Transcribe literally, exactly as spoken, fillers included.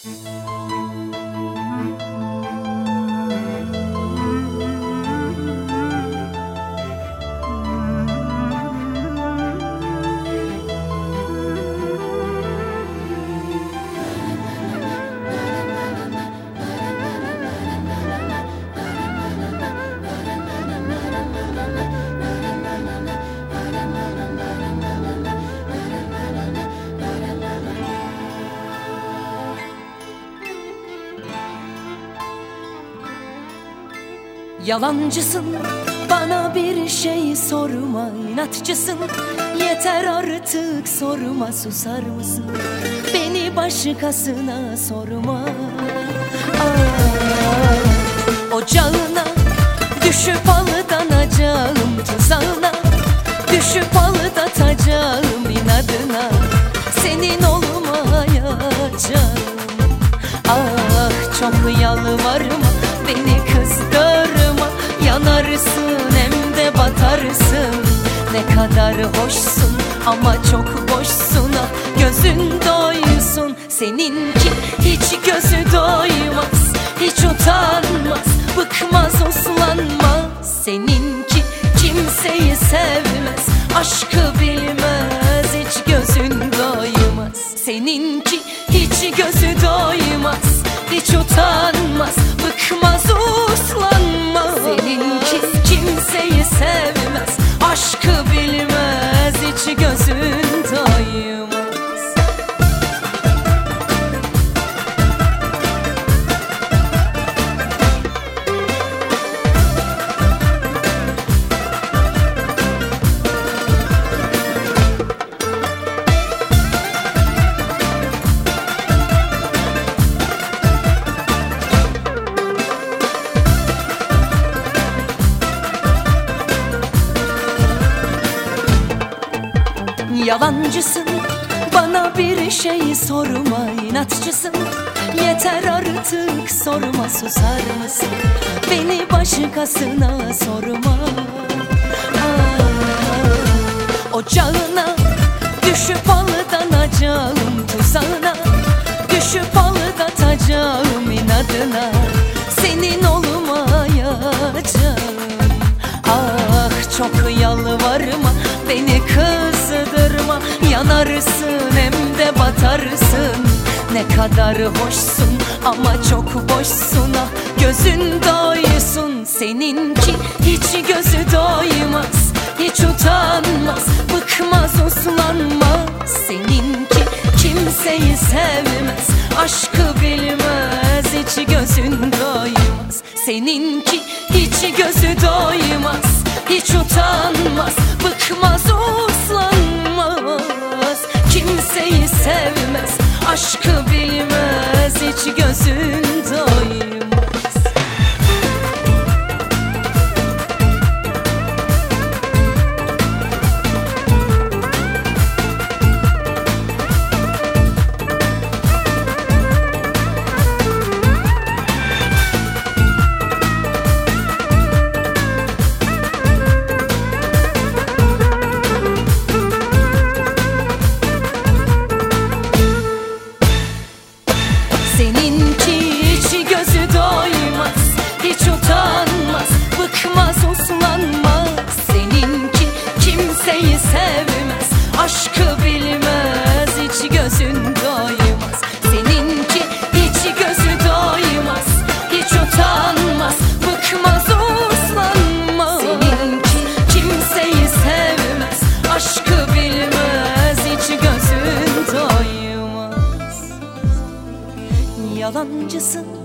Yalancısın, bana bir şey sorma, inatçısın. Yeter artık sorma, susar mısın? Beni başkasına sorma. Aa, ocağına düşüp aldanacağım, tuzağına düşüp aldatacağım inadına. Senin olmayacağım. Ah, çok yalvarma, beni kızdırma. Yanarsın hem de batarsın. Ne kadar hoşsun ama çok boşsun. Ah, gözün doysun. Seninki hiç gözü doymaz, hiç utanmaz, bıkmaz, uslanmaz. Seninki kimseyi sevmez, aşkı bilmez, hiç gözün doymaz. Seninki hiç gözü doymaz, hiç utanmaz, bıkmaz, uslanmaz. Seninki kimseyi sevmez, aşkı bilmez, hiç gözün doymaz. Yalancısın, bana bir şey sorma, inatçısın. Yeter artık sorma, susar mısın? Beni başkasına sorma. Aa, ocağına düşüp aldanacağım, tuzağına düşüp aldatacağım inadına. Senin olmayacağım. Ah, çok yalvarma, beni kızdırma. Yanarsın hem de batarsın. Ne kadar hoşsun ama çok boşsun. Ah, gözün doysun. Seninki hiç gözü doymaz, hiç utanmaz, bıkmaz, uslanmaz. Seninki kimseyi sevmez, aşkı bilmez, hiç gözün doymaz. Seninki hiç gözü doymaz, hiç utanmaz, bıkmaz, uslanmaz. Kimseyi sevmez, aşkı bilmez, hiç gözün doymaz. Seninki hiç gözü doymaz, hiç utanmaz, bıkmaz, uslanmaz. Seninki kimseyi sevmez, aşkı bilmez, hiç gözün doymaz. Seninki hiç gözü doymaz, hiç utanmaz, bıkmaz, uslanmaz. Seninki kimseyi sevmez, aşkı bilmez, hiç gözün doymaz. Yalancısın,